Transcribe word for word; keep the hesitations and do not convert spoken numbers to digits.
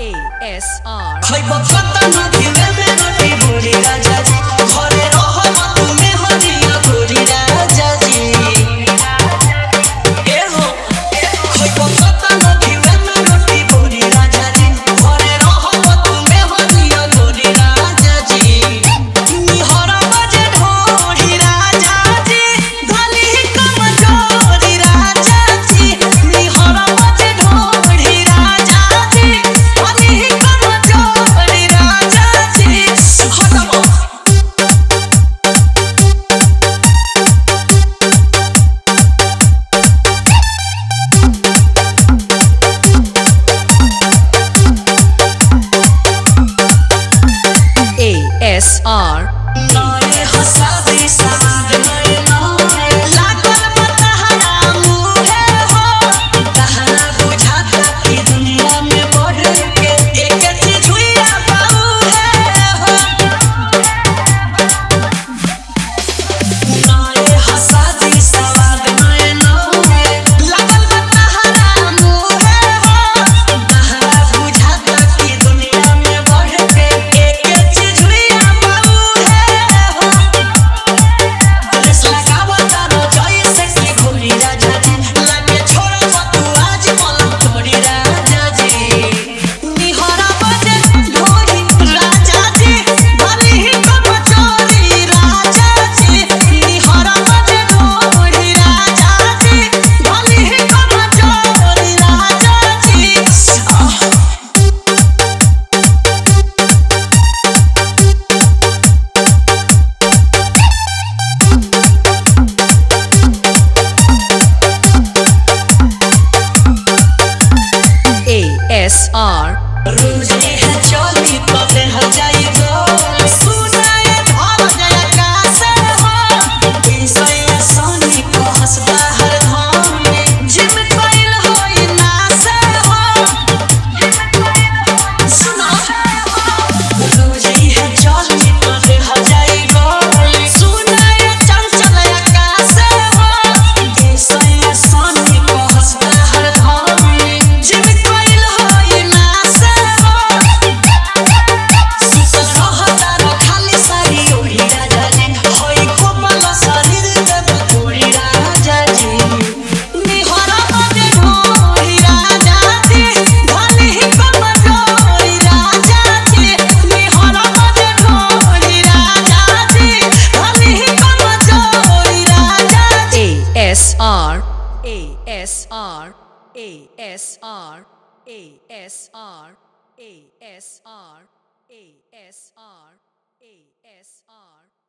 A S R खइबो पतन घिवे में रोटी भूरी राजा जी घरे रहब तुमे हरिया भूरी राजा जी ए हो खइबो पतन घिवे में रोटी भूरी राजा जी घरे रहब तुमे हरिया भूरी राजा जी निहरा बजे ढोरी राजा जी धली कमजोरी राजा जी निहरा बजे ढोरी राजा जी धली कमजोरी राजा जी हटबो A S R नारे हसादी साद नैना लागल मतहरा मुहे हो तहरा बुझाता कि दुनिया में बढ़ के एक चीज हुआ बाऊ है हो नारे हसादी साद नैना लागल मतहरा मुहे हो तहरा बुझाता कि दुनिया में बढ़ के एक चीज हुआ बाऊ है हो देश लगावता रो जैसे कि घोड़ी राजा जी लागे छोड़ब तू आज मन तोड़ी राजा जी निहरा बजे ढोरी राजा जी भली ही कमजोरी राजा जी निहरा बजे ढोरी राजा जी भली ही कमजोरी राजा जी आह A S R रोज है चली तोते हर जाई गो सुनाए भाव जया कासे हो बिसय सोनी को हंसता हर धाम में जिम कइल होई नासे हो सुनो रोज है चली तोते हर जाई गो सुनाए चंचल कासे हो बिसय सोनी को हंसता हर धाम में जिम कइल होई नासे हो सुतल रहता खाली सारी ओढ़ी राजा जी होई कोमल शरीर जब तोड़ी राजा जी निहरा बजे ढोरी राजा जी धली ही कमजोरी राजा जी निहरा बजे ढोरी राजा जी धली ही कमजोरी राजा जी A S R A S R A S R A S R A S R A S R A S R